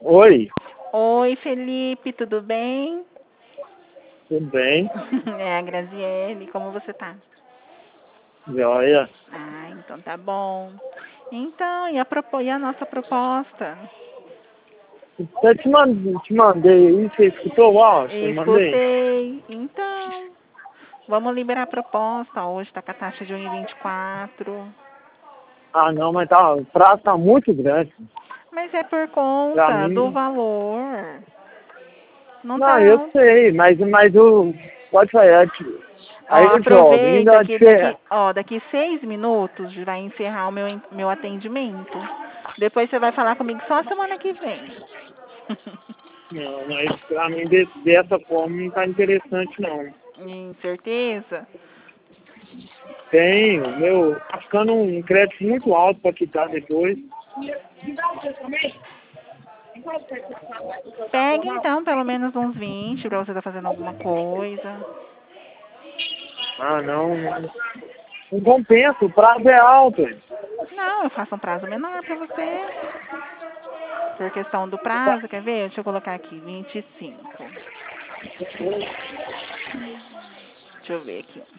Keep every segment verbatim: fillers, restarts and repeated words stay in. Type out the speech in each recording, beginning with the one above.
Oi, Oi, Felipe, tudo bem? tudo bem? É a Graziele, como você tá? Joia. Ah, então tá bom. Então, e a, propo... e a nossa proposta? Eu te mandei, te mandei aí, você escutou o áudio que eu mandei? Escutei. Então, vamos liberar a proposta. Hoje tá com a taxa de um e vinte e quatro. Ah, não, mas tá, o prazo tá muito grande. Mas é por Pra conta do mim, valor. Não não, tá eu alto. sei, mas, mas o, pode falar, eu- Ó, aí o jovem aproveita ainda que tiver, daqui, ó, daqui seis minutos vai encerrar o meu, en- meu atendimento. Depois você vai falar comigo só semana que vem. não, mas pra mim de- dessa forma não tá interessante não. Em certeza? Tenho, meu, tá ficando um crédito muito alto pra quitar depois. Pega então pelo menos uns vinte pra você estar fazendo alguma coisa. Ah, não, não, não compensa, o prazo é alto. Não, eu faço um prazo menor pra você. Por questão do prazo, quer ver? Deixa eu colocar aqui, vinte e cinco. Deixa eu ver aqui.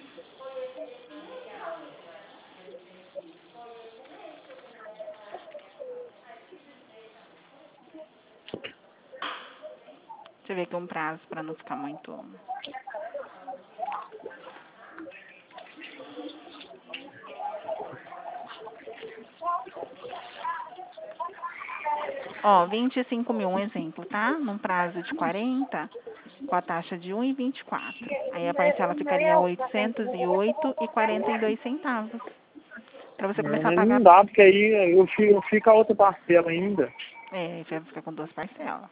Deixa eu ver aqui um prazo pra não ficar muito. Ó, vinte e cinco mil, um exemplo, tá? Num prazo de quarenta, com a taxa de um e vinte e quatro. Aí a parcela ficaria oitocentos e oito e quarenta e dois centavos. Pra você Não, começar a mas pagar. não dá, porque aí eu fico, eu fico a outra parcela ainda. É, vai ficar com duas parcelas.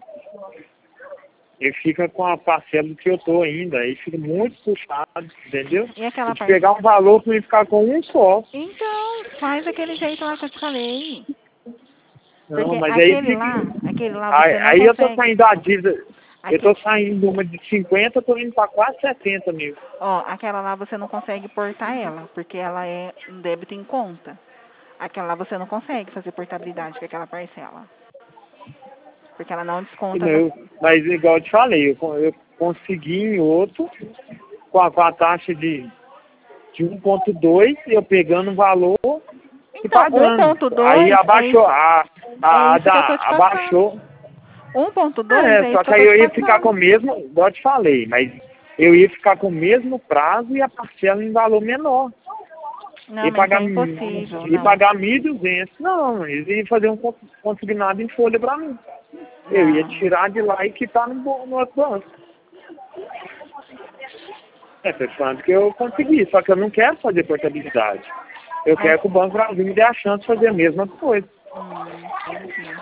Ele fica com a parcela que eu tô ainda. Aí fica muito puxado, entendeu? E aquela Tem que parte. pegar um valor pra ele ficar com um só. Então, faz aquele jeito lá que eu te falei. Não, Porque mas aí aquele fica. lá, aquele lá Aí, você não aí eu tô consegue. saindo da dívida. Eu Aque, tô saindo de uma de cinquenta, tô indo pra quase setenta mil. ó, aquela lá você não consegue portar ela, porque ela é um débito em conta. Aquela lá você não consegue fazer portabilidade com aquela parcela. Porque ela não desconta da. Eu, mas igual eu te falei, eu, con- eu consegui em outro com a, com a taxa de, de um ponto dois, eu pegando o valor e Então, pagando. Aí um ponto dois é abaixou, isso, a, é a, a isso que eu tô da, te passando. abaixou. um ponto dois É, é isso só que que eu aí tô te eu ia ficar com o passando. mesmo, igual eu te falei, mas eu ia ficar com o mesmo prazo e a parcela em valor menor. Não, Ia mas isso é pagar, impossível, ia não. pagar mil e duzentos. Não, eles iam fazer um con- consignado em folha pra mim. Eu ia Não. tirar de lá e quitar no, bo- no outro banco. É, foi quanto que eu consegui, só que eu não quero fazer portabilidade. Eu Mas. quero que o Banco Brasil me dê a chance de fazer a mesma coisa. Hum, entendi.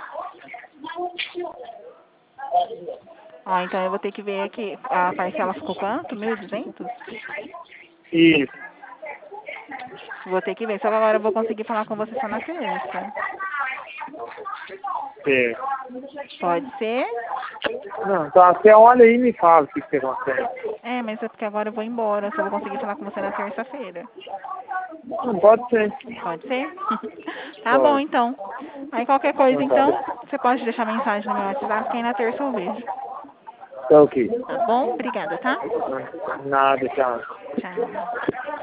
Ó, então eu vou ter que ver aqui. A parcela ficou quanto? Mil e duzentos? Isso. Vou ter que ver. Só que agora eu vou conseguir falar com você só na terça. É. Pode ser? Não, então você olha aí e me fala o que você consegue. É, mas é porque agora eu vou embora. Só vou conseguir falar com você na terça-feira. Não pode ser. Pode ser? Tá bom, Pode. então. Aí qualquer coisa, Então tá então, bom. você pode deixar mensagem no meu WhatsApp, que aí na terça eu vejo. Tá ok. Tá bom? Obrigada, tá? Nada, tchau. Tchau.